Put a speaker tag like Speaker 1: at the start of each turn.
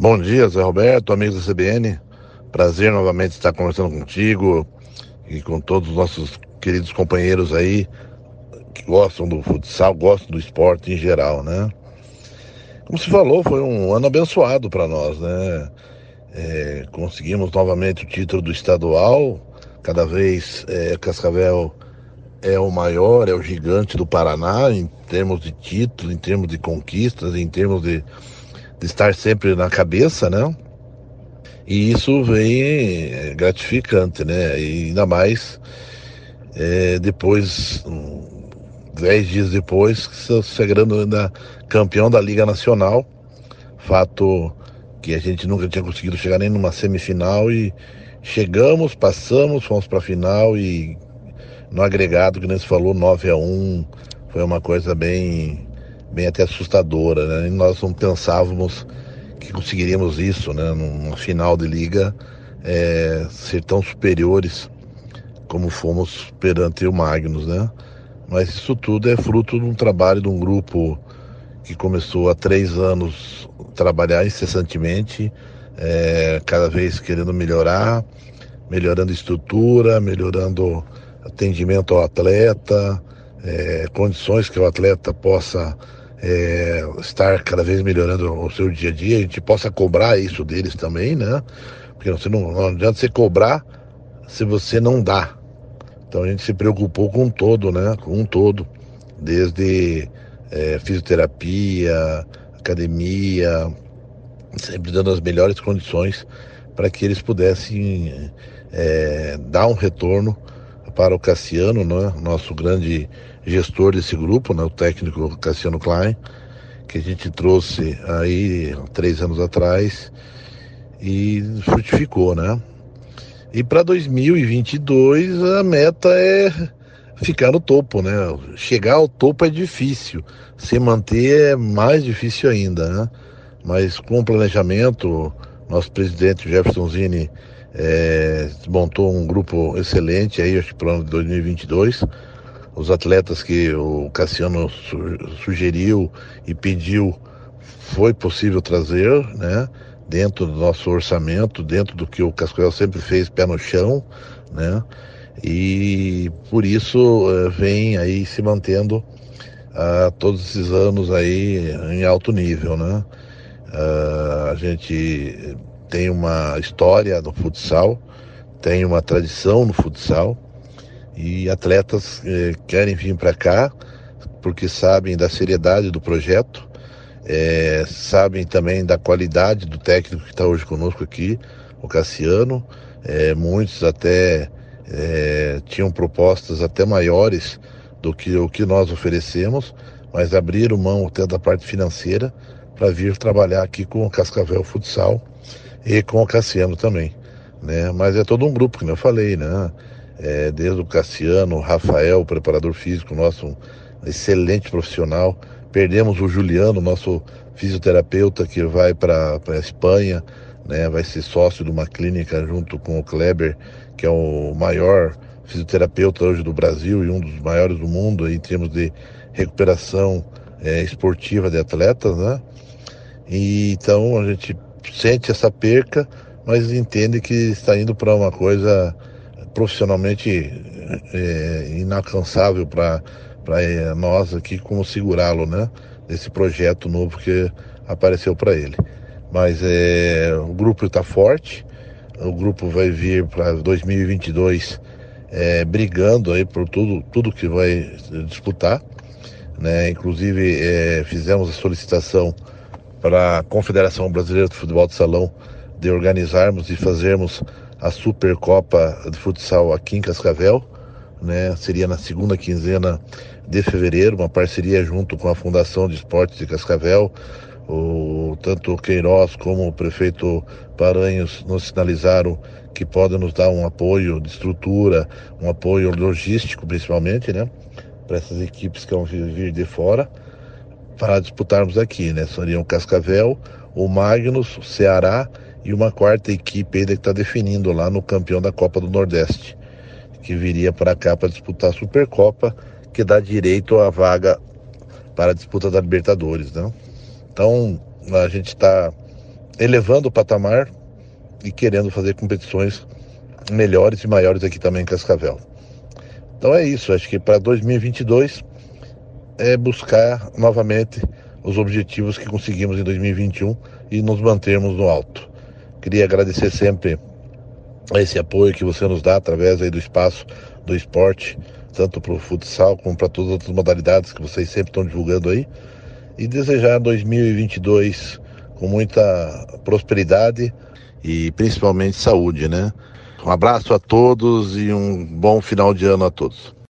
Speaker 1: Bom dia, Zé Roberto, amigos da CBN. Prazer novamente estar conversando contigo e com todos os nossos queridos companheiros aí que gostam do futsal, gostam do esporte em geral, né? Como se falou, foi um ano abençoado para nós, né? Conseguimos novamente o título do estadual. Cada vez Cascavel é o maior, é o gigante do Paraná em termos de título, em termos de conquistas, em termos de estar sempre na cabeça, né? E isso vem gratificante, né? E ainda mais depois, 10 dias depois, sagrando ainda campeão da Liga Nacional. Fato que a gente nunca tinha conseguido chegar nem numa semifinal e chegamos, passamos, fomos para a final e no agregado, que nem se falou, 9-1, foi uma coisa bem até assustadora, né? E nós não pensávamos que conseguiríamos isso, né? Numa final de liga, ser tão superiores como fomos perante o Magnus, né? Mas isso tudo é fruto de um trabalho de um grupo que começou há 3 anos a trabalhar incessantemente, cada vez querendo melhorar, melhorando estrutura, melhorando atendimento ao atleta, condições que o atleta possa estar cada vez melhorando o seu dia a dia, a gente possa cobrar isso deles também, né? Porque você não adianta você cobrar se você não dá. Então a gente se preocupou com um todo, né? Com um todo, desde fisioterapia, academia, sempre dando as melhores condições para que eles pudessem dar um retorno para o Cassiano, né? Nosso grande gestor desse grupo, né? O técnico Cassiano Klein, que a gente trouxe aí 3 anos atrás e frutificou, né? E para 2022 a meta é ficar no topo, né? Chegar ao topo é difícil, se manter é mais difícil ainda, né? Mas com o planejamento, nosso presidente Jefferson Zini montou um grupo excelente aí, acho que para o ano de 2022. Os atletas que o Cassiano sugeriu e pediu foi possível trazer, né? Dentro do nosso orçamento, dentro do que o Cascavel sempre fez, pé no chão, né? E por isso vem aí se mantendo todos esses anos aí em alto nível, né? A gente tem uma história no futsal, tem uma tradição no futsal e atletas querem vir para cá porque sabem da seriedade do projeto, sabem também da qualidade do técnico que está hoje conosco aqui, o Cassiano. Muitos até tinham propostas até maiores do que o que nós oferecemos, mas abriram mão até da parte financeira para vir trabalhar aqui com o Cascavel Futsal e com o Cassiano também, né? Mas é todo um grupo, como eu falei, né? Desde o Cassiano, o Rafael, o preparador físico, nosso um excelente profissional. Perdemos o Juliano, nosso fisioterapeuta, que vai para a Espanha, né? Vai ser sócio de uma clínica junto com o Kleber, que é o maior fisioterapeuta hoje do Brasil e um dos maiores do mundo em termos de recuperação esportiva de atletas, né? E então a gente sente essa perca, mas entende que está indo para uma coisa profissionalmente inalcançável para nós aqui, como segurá-lo, né? Desse projeto novo que apareceu para ele. Mas o grupo está forte, o grupo vai vir para 2022 brigando aí por tudo que vai disputar, né? Inclusive fizemos a solicitação para a Confederação Brasileira de Futebol de Salão de organizarmos e fazermos a Supercopa de Futsal aqui em Cascavel, né? Seria na segunda quinzena de fevereiro, uma parceria junto com a Fundação de Esportes de Cascavel. Tanto o Queiroz como o prefeito Paranhos nos sinalizaram que podem nos dar um apoio de estrutura, um apoio logístico principalmente, né? Para essas equipes que vão vir de fora, para disputarmos aqui, né? Seriam o Cascavel, o Magnus, o Ceará e uma quarta equipe ainda que está definindo lá no campeão da Copa do Nordeste, que viria para cá para disputar a Supercopa, que dá direito à vaga para a disputa da Libertadores, né? Então a gente está elevando o patamar e querendo fazer competições melhores e maiores aqui também em Cascavel. Então é isso, acho que para 2022 é buscar novamente os objetivos que conseguimos em 2021 e nos mantermos no alto. Queria agradecer sempre esse apoio que você nos dá através aí do espaço do esporte, tanto para o futsal como para todas as outras modalidades que vocês sempre estão divulgando aí, e desejar 2022 com muita prosperidade e principalmente saúde, né? Um abraço a todos e um bom final de ano a todos.